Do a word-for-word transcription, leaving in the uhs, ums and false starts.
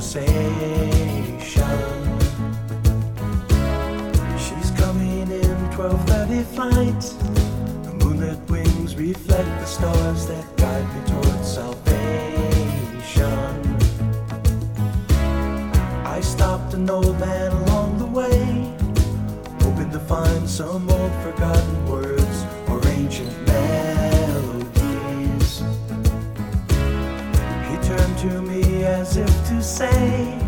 conversation. She's coming in twelve thirty flight. The moonlit wings reflect the stars that guide me towards salvation. I stopped an old man along the way, hoping to find some old forgotten words or ancient melodies. He turned to me as if to say,